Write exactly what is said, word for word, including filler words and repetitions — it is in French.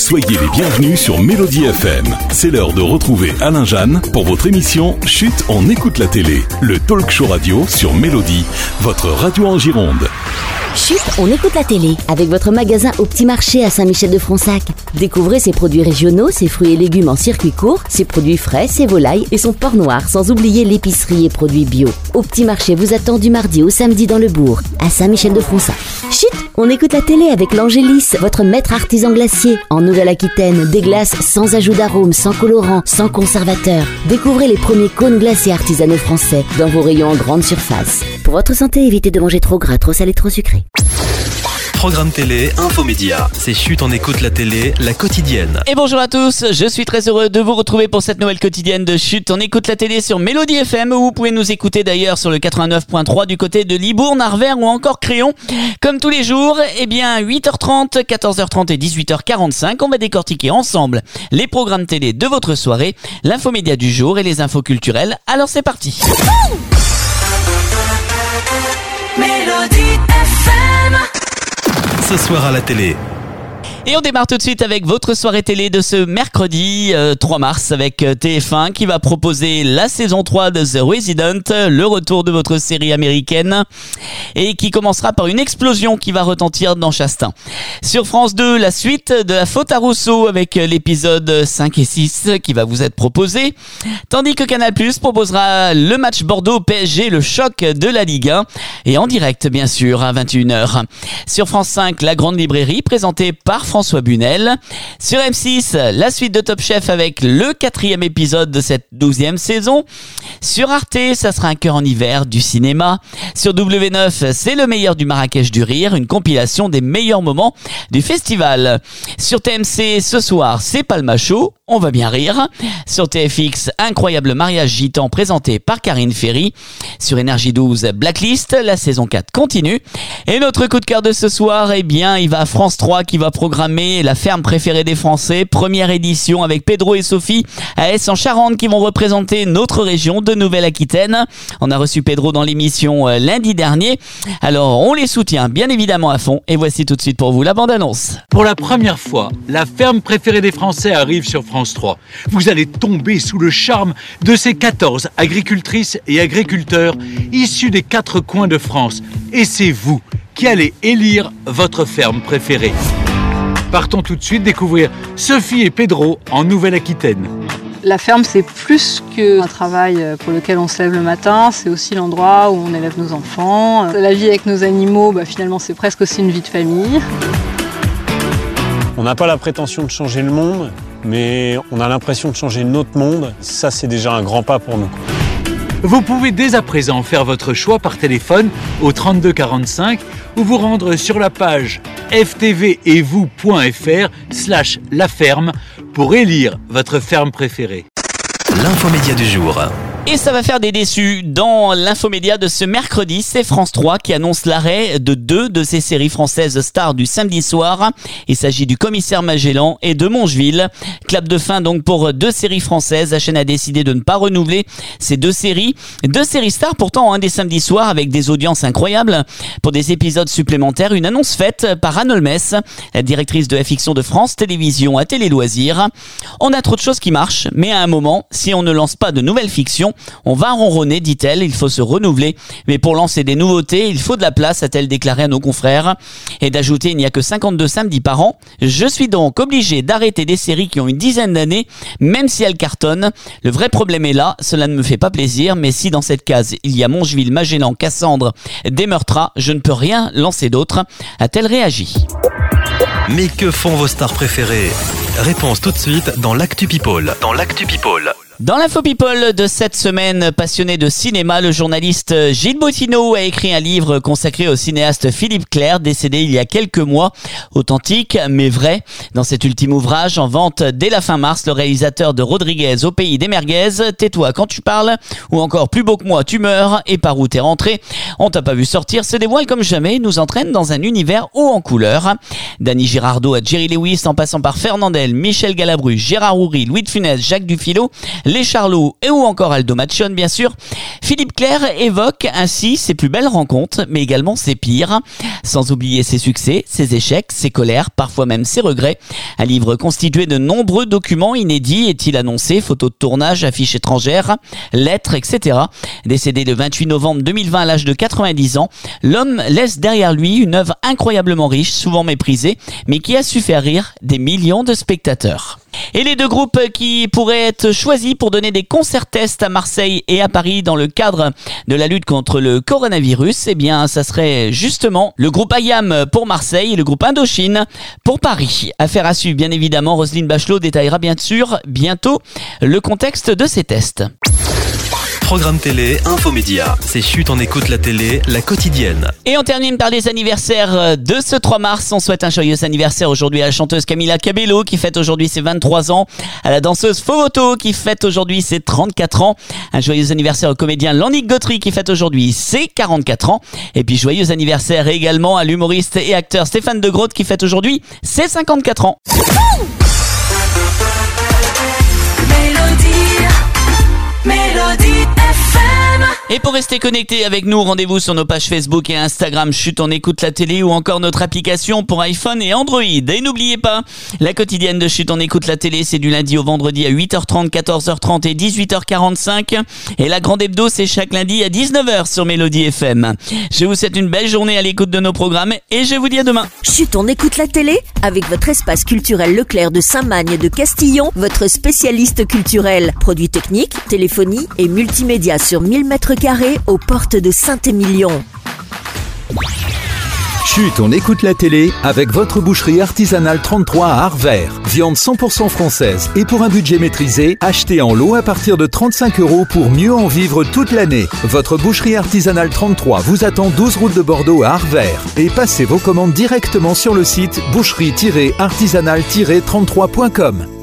Soyez les bienvenus sur Mélodie F M. C'est l'heure de retrouver Alain Jeanne pour votre émission Chut, on écoute la télé. Le talk show radio sur Mélodie, votre radio en Gironde. Chut, on écoute la télé avec votre magasin au Petit Marché à Saint-Michel-de-Fronsac. Découvrez ses produits régionaux, ses fruits et légumes en circuit court, ses produits frais, ses volailles et son porc noir, sans oublier l'épicerie et produits bio. Au Petit Marché vous attend du mardi au samedi dans le bourg, à Saint-Michel-de-Fronsac. Chut, on écoute la télé avec l'Angélis, votre maître artisan glacier. En Nouvelle-Aquitaine, des glaces sans ajout d'arôme, sans colorant, sans conservateur. Découvrez les premiers cônes glacés artisanaux français dans vos rayons en grande surface. Pour votre santé, évitez de manger trop gras, trop salé, trop sucré. Programme télé, infomédia. C'est Chut, on écoute la télé, la quotidienne. Et bonjour à tous, je suis très heureux de vous retrouver pour cette nouvelle quotidienne de Chut, on écoute la télé sur Mélodie F M, où vous pouvez nous écouter d'ailleurs sur le quatre-vingt-neuf point trois du côté de Libourne, Arvers ou encore Créon. Comme tous les jours, eh bien huit heures trente, quatorze heures trente et dix-huit heures quarante-cinq, on va décortiquer ensemble les programmes télé de votre soirée, l'infomédia du jour et les infos culturelles. Alors c'est parti. Mélodie F M. Ce soir à la télé. Et on démarre tout de suite avec votre soirée télé de ce mercredi euh, trois mars avec euh, T F un qui va proposer la saison trois de The Resident, le retour de votre série américaine et qui commencera par une explosion qui va retentir dans Chastain. Sur France deux, la suite de La Faute à Rousseau avec euh, l'épisode cinq et six qui va vous être proposé, tandis que Canal plus proposera le match Bordeaux-P S G, le choc de la Ligue un et en direct bien sûr à vingt et une heures. Sur France cinq, La Grande Librairie présentée par François Bunel. Sur M six, la suite de Top Chef avec le quatrième épisode de cette douzième saison. Sur Arte, ça sera Un cœur en hiver du cinéma. Sur W neuf, c'est le meilleur du Marrakech du rire, une compilation des meilleurs moments du festival. Sur T M C, ce soir, c'est Palma Show, on va bien rire. Sur T F X, Incroyable mariage gitan présenté par Karine Ferry. Sur Énergie douze, Blacklist, la saison quatre continue. Et notre coup de cœur de ce soir, eh bien, il va à France trois qui va programmer La ferme préférée des Français, première édition avec Pedro et Sophie à Aix en Charente qui vont représenter notre région de Nouvelle-Aquitaine. On a reçu Pedro dans l'émission euh, lundi dernier. Alors on les soutient bien évidemment à fond et voici tout de suite pour vous la bande-annonce. Pour la première fois, La ferme préférée des Français arrive sur France trois. Vous allez tomber sous le charme de ces quatorze agricultrices et agriculteurs issus des quatre coins de France. Et c'est vous qui allez élire votre ferme préférée. Partons tout de suite découvrir Sophie et Pedro en Nouvelle-Aquitaine. La ferme, c'est plus qu'un travail pour lequel on se lève le matin, c'est aussi l'endroit où on élève nos enfants. La vie avec nos animaux, bah, finalement, c'est presque aussi une vie de famille. On n'a pas la prétention de changer le monde, mais on a l'impression de changer notre monde. Ça, c'est déjà un grand pas pour nous. Vous pouvez dès à présent faire votre choix par téléphone au trente-deux quarante-cinq ou vous rendre sur la page f t v et vous point f r slash la ferme pour élire votre ferme préférée. L'infomédia du jour. Et ça va faire des déçus dans l'infomédia de ce mercredi, c'est France trois qui annonce l'arrêt de deux de ces séries françaises stars du samedi soir. Il s'agit du Commissaire Magellan et de Mongeville. Clap de fin donc pour deux séries françaises. La chaîne a décidé de ne pas renouveler ces deux séries. Deux séries stars pourtant, hein, des samedis soirs avec des audiences incroyables. Pour des épisodes supplémentaires, une annonce faite par Anne Holmes, la directrice de la fiction de France Télévisions à Télé Loisirs. On a trop de choses qui marchent, mais à un moment, si on ne lance pas de nouvelles fictions, on va ronronner, dit-elle, il faut se renouveler. Mais pour lancer des nouveautés, il faut de la place, a-t-elle déclaré à nos confrères. Et d'ajouter, il n'y a que cinquante-deux samedis par an. Je suis donc obligé d'arrêter des séries qui ont une dizaine d'années, même si elles cartonnent. Le vrai problème est là, cela ne me fait pas plaisir, mais si dans cette case, il y a Mongeville, Magellan, Cassandre, des Meurtras, je ne peux rien lancer d'autre, a-t-elle réagi. Mais que font vos stars préférées ? Réponse tout de suite dans l'Actu People. Dans l'Actu People. Dans l'info people de cette semaine, passionné de cinéma, le journaliste Gilles Bottineau a écrit un livre consacré au cinéaste Philippe Clair, décédé il y a quelques mois. Authentique, mais vrai. Dans cet ultime ouvrage, en vente dès la fin mars, le réalisateur de Rodriguez au pays des merguez, Tais-toi quand tu parles, ou encore Plus beau que moi, tu meurs, et Par où t'es rentré, on t'a pas vu sortir, se dévoile comme jamais, nous entraîne dans un univers haut en couleurs. Danny Girardot à Jerry Lewis, en passant par Fernandel, Michel Galabru, Gérard Houry, Louis de Funès, Jacques Dufilot, les Charlots et ou encore Aldo Machon bien sûr. Philippe Clair évoque ainsi ses plus belles rencontres, mais également ses pires, sans oublier ses succès, ses échecs, ses colères, parfois même ses regrets. Un livre constitué de nombreux documents inédits, est-il annoncé, photos de tournage, affiches étrangères, lettres, et cetera. Décédé le vingt-huit novembre deux mille vingt à l'âge de quatre-vingt-dix ans, l'homme laisse derrière lui une œuvre incroyablement riche, souvent méprisée, mais qui a su faire rire des millions de spectateurs. Et les deux groupes qui pourraient être choisis pour donner des concerts tests à Marseille et à Paris dans le cadre de la lutte contre le coronavirus, eh bien, ça serait justement le groupe I A M pour Marseille et le groupe Indochine pour Paris. Affaire à suivre, bien évidemment. Roselyne Bachelot détaillera bien sûr bientôt le contexte de ces tests. Programme télé, infomédia. C'est Chut, on écoute la télé, la quotidienne. Et on termine par les anniversaires de ce trois mars. On souhaite un joyeux anniversaire aujourd'hui à la chanteuse Camila Cabello qui fête aujourd'hui ses vingt-trois ans, à la danseuse Fovoto qui fête aujourd'hui ses trente-quatre ans, un joyeux anniversaire au comédien Lannick Gautry qui fête aujourd'hui ses quarante-quatre ans, et puis joyeux anniversaire également à l'humoriste et acteur Stéphane De Groot qui fête aujourd'hui ses cinquante-quatre ans. Mélodie F M. Et pour rester connecté avec nous, rendez-vous sur nos pages Facebook et Instagram Chut, on écoute la télé ou encore notre application pour iPhone et Android. Et n'oubliez pas, la quotidienne de Chut, on écoute la télé, c'est du lundi au vendredi à huit heures trente, quatorze heures trente et dix-huit heures quarante-cinq. Et la grande hebdo, c'est chaque lundi à dix-neuf heures sur Mélodie F M. Je vous souhaite une belle journée à l'écoute de nos programmes et je vous dis à demain. Chut, on écoute la télé avec votre espace culturel Leclerc de Saint-Magne de Castillon, votre spécialiste culturel. Produits techniques, téléphonie et multimédia sur mille mètres carrés aux portes de Saint-Émilion. Chut, on écoute la télé avec votre boucherie artisanale trente-trois à Arvert. Viande cent pour cent française et pour un budget maîtrisé, achetez en lot à partir de trente-cinq euros pour mieux en vivre toute l'année. Votre boucherie artisanale trente-trois vous attend douze route de Bordeaux à Arvert et passez vos commandes directement sur le site boucherie artisanale trente-trois point com.